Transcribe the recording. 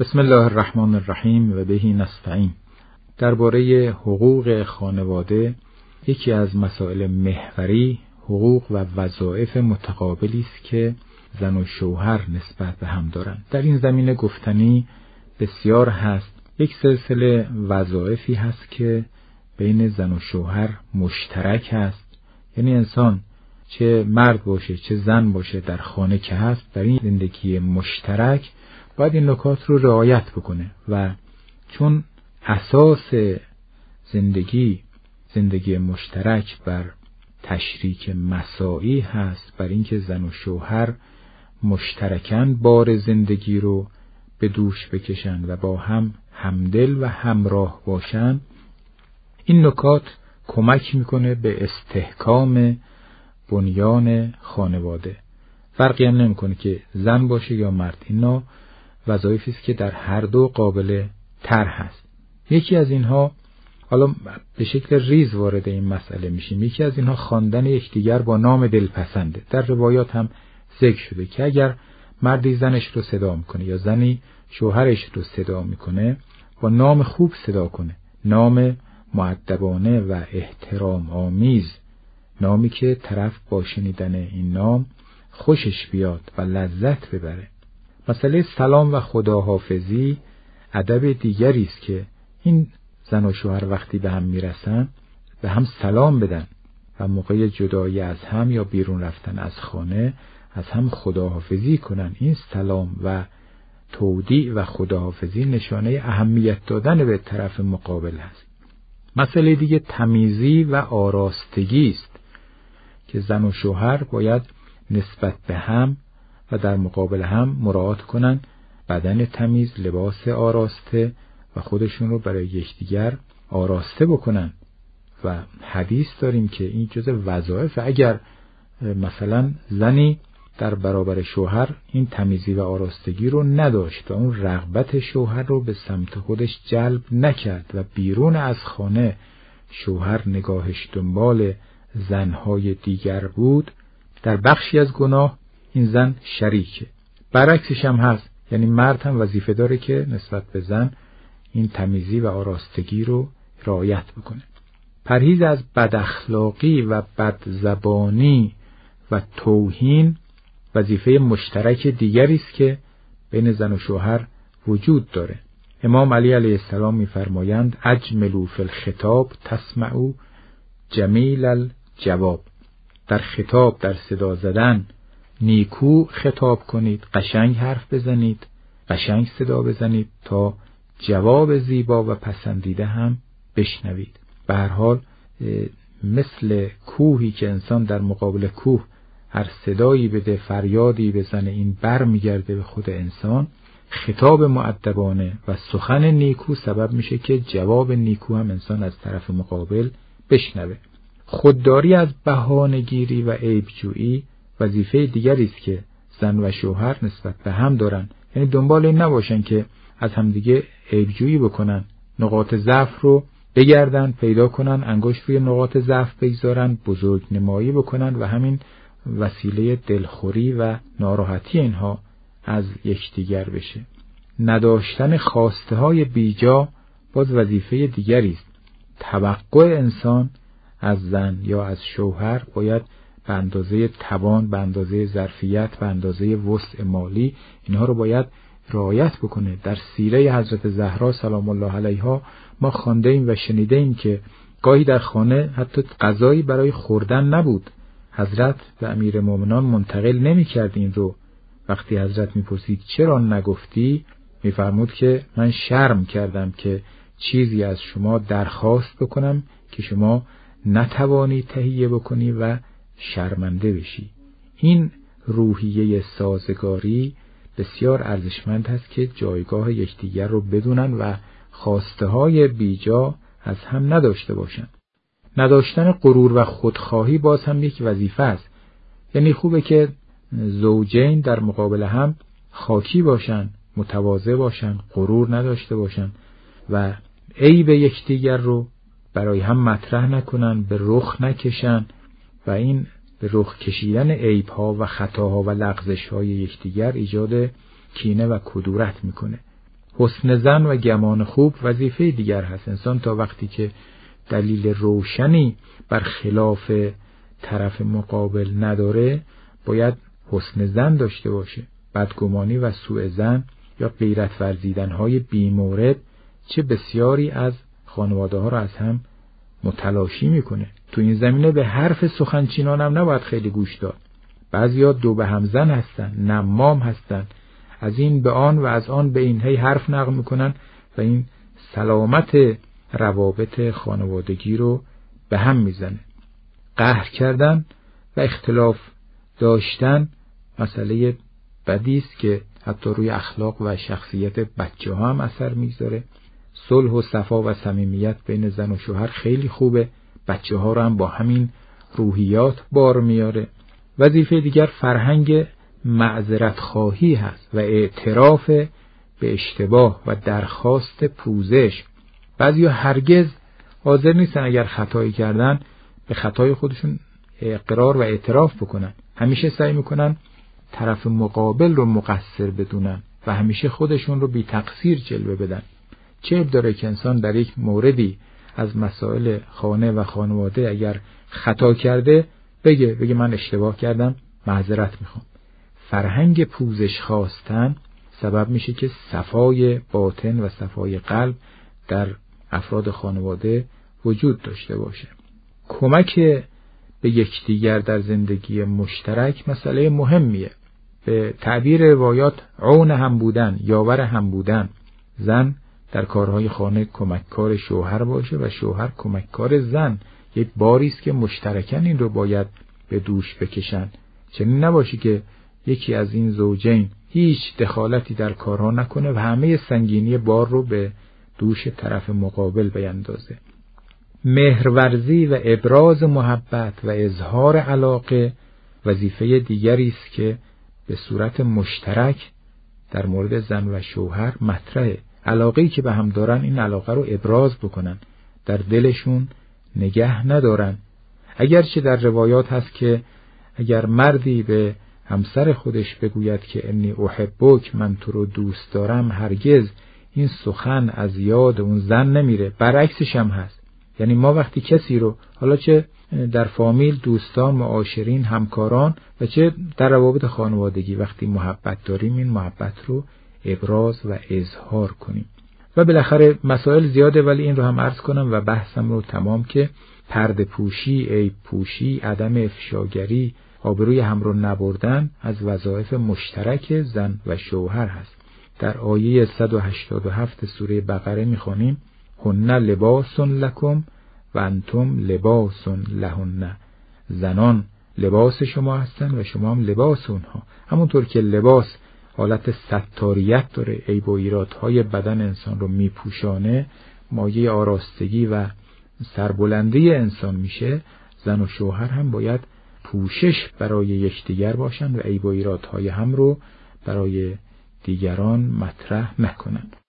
بسم الله الرحمن الرحیم و بهی نستعین. درباره حقوق خانواده یکی از مسائل محوری حقوق و وظایف متقابلی است که زن و شوهر نسبت به هم دارند. در این زمینه گفتنی بسیار هست. یک سلسله وظایفی هست که بین زن و شوهر مشترک هست، یعنی انسان چه مرد باشه چه زن باشه در خانه که هست، در این زندگی مشترک باید این نکات رو رعایت بکنه و چون اساس زندگی مشترک بر تشریک مساعی هست، بر اینکه زن و شوهر مشترکاً بار زندگی رو به دوش بکشن و با هم همدل و همراه باشن، این نکات کمک میکنه به استحکام بنیان خانواده. فرقی هم نمیکنه که زن باشه یا مرد، اینا وظایفی است که در هر دو قابل طرح هست. یکی از اینها، حالا به شکل ریز وارد این مسئله میشیم، یکی از اینها خواندن یکدیگر با نام دلپسنده. در روایات هم ذکر شده که اگر مردی زنش رو صدا میکنه یا زنی شوهرش رو صدا میکنه، با نام خوب صدا کنه، نام مؤدبانه و احترام آمیز، نامی که طرف با شنیدن این نام خوشش بیاد و لذت ببره. مسئله سلام و خداحافظی ادب دیگری است که این زن و شوهر وقتی به هم میرسن به هم سلام بدن و موقع جدایی از هم یا بیرون رفتن از خانه از هم خداحافظی کنن. این سلام و تودیع و خداحافظی نشانه اهمیت دادن به طرف مقابل است. مسئله دیگه تمیزی و آراستگی است که زن و شوهر باید نسبت به هم و در مقابل هم مراعات کنن بدن تمیز، لباس آراسته و خودشون رو برای یکدیگر آراسته بکنن. و حدیث داریم که این جزء وظایف، اگر مثلا زنی در برابر شوهر این تمیزی و آراستگی رو نداشت و اون رغبت شوهر رو به سمت خودش جلب نکرد و بیرون از خانه شوهر نگاهش دنبال زنهای دیگر بود، در بخشی از گناه این زن شریکه. برعکسش هم هست، یعنی مرد هم وظیفه داره که نسبت به زن این تمیزی و آراستگی رو رعایت بکنه. پرهیز از بداخلاقی و بدزبانی و توهین وظیفه مشترک دیگری است که بین زن و شوهر وجود داره. امام علی علیه السلام می‌فرمایند اجملوا فی الخطاب تسمعوا جمیل الجواب. در خطاب، در صدا زدن نیکو خطاب کنید، قشنگ حرف بزنید، قشنگ صدا بزنید تا جواب زیبا و پسندیده هم بشنوید. به هر حال مثل کوهی که انسان در مقابل کوه هر صدایی بده، فریادی بزنه، این بر میگرده به خود انسان. خطاب مؤدبانه و سخن نیکو سبب میشه که جواب نیکو هم انسان از طرف مقابل بشنوه. خودداری از بهانه‌گیری و عیبجویی وظیفه دیگری است که زن و شوهر نسبت به هم دارن، یعنی دنبال این نباشن که از همدیگه عیبجویی بکنن، نقاط ضعف رو بگردن پیدا کنن، انگشت روی نقاط ضعف بگذارن، بزرگ نمایی بکنن و همین وسیله دلخوری و ناراحتی اینها از یکدیگر بشه. نداشتن خواسته های بیجا باز وظیفه دیگری است. توقع انسان از زن یا از شوهر باید به اندازه توان، به اندازه ظرفیت، به اندازه وسع مالی اینها رو باید رعایت بکنه. در سیره حضرت زهرا سلام الله علیها ما خوانده ایم و شنیده ایم که گاهی در خانه حتی غذایی برای خوردن نبود، حضرت به امیرالمومنین منتقل نمی‌کرد این رو. وقتی حضرت می‌پرسید چرا نگفتی، می‌فرمود که من شرم کردم که چیزی از شما درخواست بکنم که شما نتوانی تهیه بکنی و شرمنده بشی. این روحیه سازگاری بسیار ارزشمند هست که جایگاه یکدیگر رو بدونن و خواسته های بیجا از هم نداشته باشن. نداشتن غرور و خودخواهی باز هم یک وظیفه است. یعنی خوبه که زوجین در مقابل هم خاکی باشن، متواضع باشن، غرور نداشته باشن و عیب یکدیگر رو برای هم مطرح نکنن، به رخ نکشن و این به رخ کشیدن عیب‌ها و خطاها و لغزش‌های یکدیگر ایجاد کینه و کدورت میکنه. حسن ظن و گمان خوب وظیفه دیگر هست. انسان تا وقتی که دلیل روشنی بر خلاف طرف مقابل نداره باید حسن ظن داشته باشه. بدگمانی و سوء ظن یا غیرت ورزیدن‌های بی‌مورد چه بسیاری از خانواده‌ها را از هم متلاشی میکنه. تو این زمینه به حرف سخنچینان هم نباید خیلی گوش داد. بعضیا دو به همزن هستن، نمام هستن، از این به آن و از آن به این هی حرف نقل میکنن و این سلامت روابط خانوادگی رو به هم میزنه. قهر کردن و اختلاف داشتن مسئله بدی است که حتی روی اخلاق و شخصیت بچه ها هم اثر میگذاره. صلح و صفا و صمیمیت بین زن و شوهر خیلی خوبه، بچه ها رو هم با همین روحیات بار میاره. وظیفه دیگر فرهنگ معذرت خواهی هست و اعتراف به اشتباه و درخواست پوزش. بعضیا هرگز حاضر نیستن اگر خطایی کردن به خطای خودشون اقرار و اعتراف بکنن. همیشه سعی میکنن طرف مقابل رو مقصر بدونن و همیشه خودشون رو بی تقصیر جلوه بدن. چه عیب داره که انسان در یک موردی از مسائل خانه و خانواده اگر خطا کرده بگه من اشتباه کردم، معذرت میخوام. فرهنگ پوزش خواستن سبب میشه که صفای باطن و صفای قلب در افراد خانواده وجود داشته باشه. کمک به یکدیگر در زندگی مشترک مسئله مهمیه. به تعبیر روایات عون هم بودن، یاور هم بودن. زن در کارهای خانه کمککار شوهر باشه و شوهر کمککار زن. یک باری است که مشترکاً این رو باید به دوش بکشن. چنین نباشه که یکی از این زوجین هیچ دخالتی در کارها نکنه و همه سنگینی بار رو به دوش طرف مقابل بیندازه. مهرورزی و ابراز محبت و اظهار علاقه وظیفه دیگری است که به صورت مشترک در مورد زن و شوهر مطرحه. علاقه‌ای که به هم دارن این علاقه رو ابراز بکنن، در دلشون نگه ندارن. اگرچه در روایات هست که اگر مردی به همسر خودش بگوید که انی احبک، من تو رو دوست دارم، هرگز این سخن از یاد اون زن نمیره. برعکسش هم هست. یعنی ما وقتی کسی رو، حالا چه در فامیل، دوستان، معاشرین، همکاران و چه در روابط خانوادگی، وقتی محبت داریم این محبت رو ابراز و اظهار کنیم. و بالاخره مسائل زیاده ولی این رو هم عرض کنم و بحثم رو تمام که پرده پوشی، عیب پوشی، عدم افشاگری، آبروی هم رو نبردن از وظایف مشترک زن و شوهر هست. در آیه 187 سوره بقره میخوانیم هن لباس لکم و انتم لباس لهن. زنان لباس شما هستن و شما هم لباس اونها. همونطور که لباس حالت ستاریت داره، عیب و ایرادهای بدن انسان رو میپوشانه، مایه آراستگی و سربلندی انسان میشه، زن و شوهر هم باید پوشش برای یکدیگر باشن و عیب و ایرادهای هم رو برای دیگران مطرح نکنند.